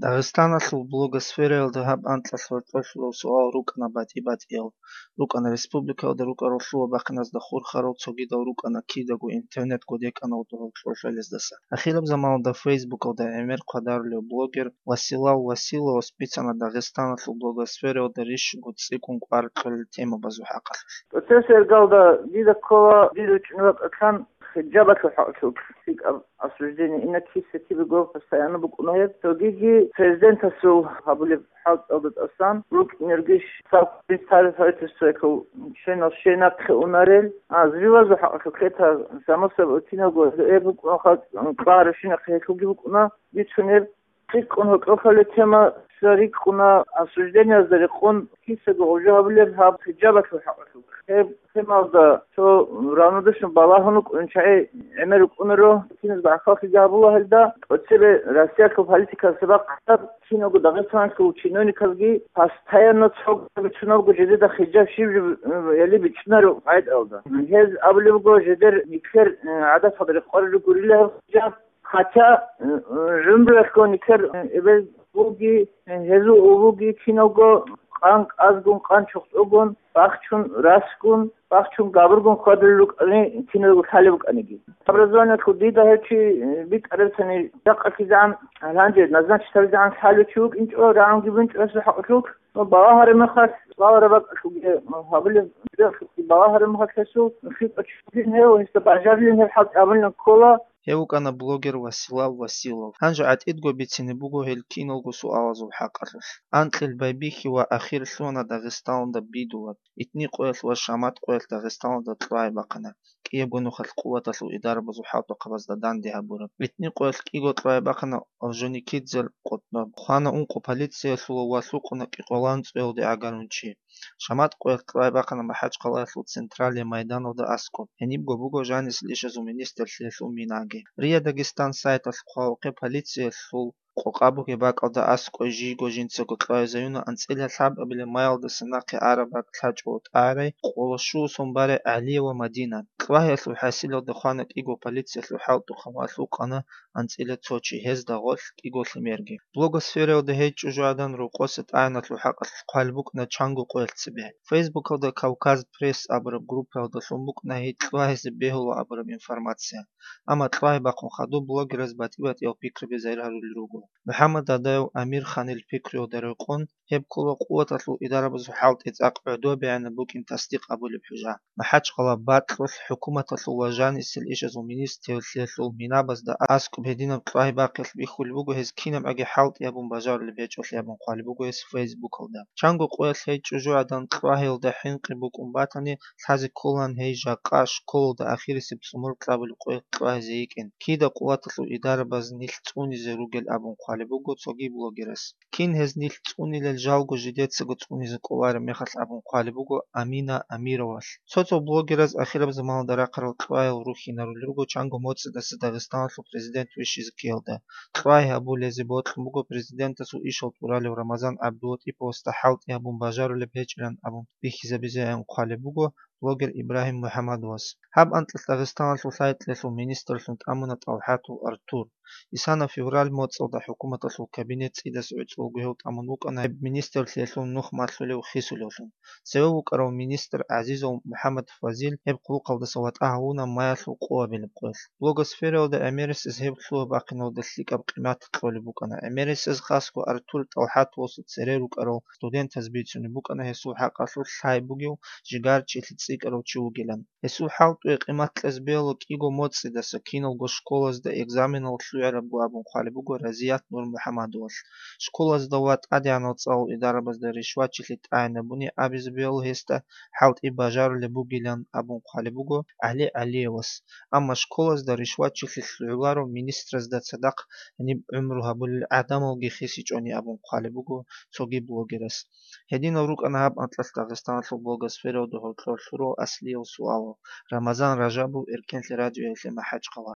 დაღესტანასლ ბლოგოსფერელ და ჰაბ ანტლასლ ტროშლო სოალ რუკნა ბატიბატიელ რუკანა რესპუბლიკელ და რუკაროსლო ბახნას და ხურხარol ცოგიდა რუკანა ქიდაგუ ინტერნეტ გოდეკანო და ტროშელეს დასა ახილებ ზამალ და ფეისბუქ და ემერ ქვადარლო ბლოგერ ვასილო სპიცანა დაღესტანასლ ბლოგოსფერელ და რიშ გუციკუნ კვარტელ თემა ბაზუ ჰაყალ процесс эргалда дидакова дидучнук кан جابت الحقوق في السجن إنك في ستي بقول فستيانا بقولها تجيجي президент سو قبل حق أضد أصلا روك نرجش صار تعرف هاي تسويكو شينا خونارل زريوز حقوق كتها زمانه بتينا قول إيه بقول خد قارشين خيكو بقولنا بيتشنير كون هكذا تما شريك كنا السجن زري كون كيس جوجها بلي هاب جابت الحقوق كما هذا شو رانودش بالهنوك إنشاء عمل كونرو كنز بعخاك جابوه هلدا وتصير روسيا كبوليتيكا سباق كينو قدامنا كوتشينوني كذي فاستيا نتصق بتشنو بجديد خجاف شيء يلي بتشنو عيد أودا هذا قبل بقول جدر نكسر عدد فضل قرر كوريله خجاف حتى عمره كون يكسر إبل بوجي هذو بوجي كينو قان أزغون قان شخصون باخشون راسكون باخشون قابرغون خادلوك أني كينو خالبك أنيجي أبرزنا خدي ده هالشيء بيت أرسلني دق كذا هالانجي نزنا تشتغل عن حاله شوك إنت أو رام جبنت أسرح شوك باهر مخص باهر بق شو هابل باهر مخصو في أشوفين هو هستبعجرين هالحق عملنا كولا هيوكانا بلوجر واسيلو هنجا عتيدغو بيتسينبوغو هيلكينولغو سؤالزو حقرف انتل البايبيخي واخير سونا داغستان دا بيدوات اتني قويل وشامات قويل داغستان دا تراي باقنا كيبونو خلق قوة سو إدارة بزو حاطو قبز دا دان دي هابورا اتني قويل كيغو تراي باقنا أرجوني كيدزل قطنا خانا انقو باليتسيا سلو واسوقنا كيقولان سويل دي عقارونشي شامات قويل تراي باقنا محاج قلايسلو централе майданов да аскоп هنيبغو بوغو جانيس ليشازو министр سيسو ميناغي ريا داغستان سايت الخواقي полиция سول قوقابوغي باقاودا اسكو جيغو جينцego ტრაიზეუნა ანწილა საბაბილე მაილდა სნაყი არაბაკ თაჭოთ არე ყოლშუ სომბარე ალიევა მადინა ყვაჰესუ ჰასილო დხანა კიგო პოლიციას ჰალტუ ხავასუ ყანა ანწილა ცოჩი ჰეზ დაღოლ კიგო სიმერგი ბლოგოსფერეო და ჰეჭუჟადან რო ყოსეთ აინათლუ ჰაყას ყალბუკნა ჩანგო ყოლცბე ფეისბუქო და კავკაზ პრეს აბრ გრუპელ და სომბუკნა ჰეჭუაჰეს ბეჰოლო აბრ ინფორმაცია ამა ტრაიბახო ხადო ბლოგერს ბატიბატი ოფიქრები ზაირჰარული როგო محمد داو أمير خان الفكري ودرقون هب كل قوة تلو إدارة بزو حالت إتاق عدو بيان بوكين تصديق أبو البحجة محاج قلبات رس حكومة تلو وجان إسل إشازو مينيستير سيسل مينابز دا أسكو بهدينا بطراهي باقي بيخول بوغو هز كينم أجي حالت يابون بجار لبيجو ليابون قوالي بوغو هز فيسبوك دا چانگو قوة سيد جوجو عدان طراهي دا حنقي بوكم باتاني تحازي كولان هيجا قاش كولو دا أخيري سبسمور طرابل قوة طراهي زيكين كيدا قوة تلو إدارة بز نيلتوني زيروغل أبون قالبوغو تصوغي بلوغيرس كين هزنيل توني للجالغو جديد سغو توني زقوار ميخاس ابون قالبوغو امينا اميروال صوتو بلوغيرس اخيرا بزمان دراقر القوايل روحي نارولوغو چانغو موتس دس داغستان سو президент ويشيز كيلدا قواي ابو لزيبوت موغو президент سو ايشو تورالي رمضان عبدوت يبوستحاوت ابون باجارو لبيجران ابون بيخيزا بيزا قالبوغو بلوجر إبراهيم محمد واس هاب أنت داغستان سو سايت لسو مينستر سنت أمونة طوحاتو أرتور إسانا فيورال موتس دا حكومة سو كابينت إذا سعود سو جهود أمونوك أنا مينستر سيسو نخ مارسولي وخيسو لوسون سووا كرو مينستر عزيزو محمد فازيل هب قلوق دا سوات أهونا ما يسو قوة بالقوس بلوغوسفيرا دا أميرس إزهب سو باقينو دا سليك بقيمات تطولي بوك أنا أميرس إز خاصكو أرتور طوحات وسط سريرو كرو ستودنت تزبيتسوني بوك أنا هسو حقا سو ساي بوغيو جيجار تشيتلتسي كرو تشوغيلان هسو حالتو إقيمات لزبيلو كيغو موتسي دا سكينو غو شكولز دا إكزامينو تلوير أبو خالبوغو رزيات نور محمد واس شكولز دوات أديانو تصاو إدارة بز دا رشوات چلت آينا بني أبيز بيلو هستا حالت إباجار لبوغيلان أبو خالبوغو علي واس أما شكولز دا رشوات چلت لعوارو مينسترز دا صدق يعني عمرو هبو الأعدامو غيخيسي چوني أبو خالبوغو سوغي بلوغيرس هدين روك أنا هاب أنتلس داغستان سو بلوغوسفيرو دو هولكلور شروع أصلي وسؤالو رمضان رجابو إركنت راديو يسلم حاج قوار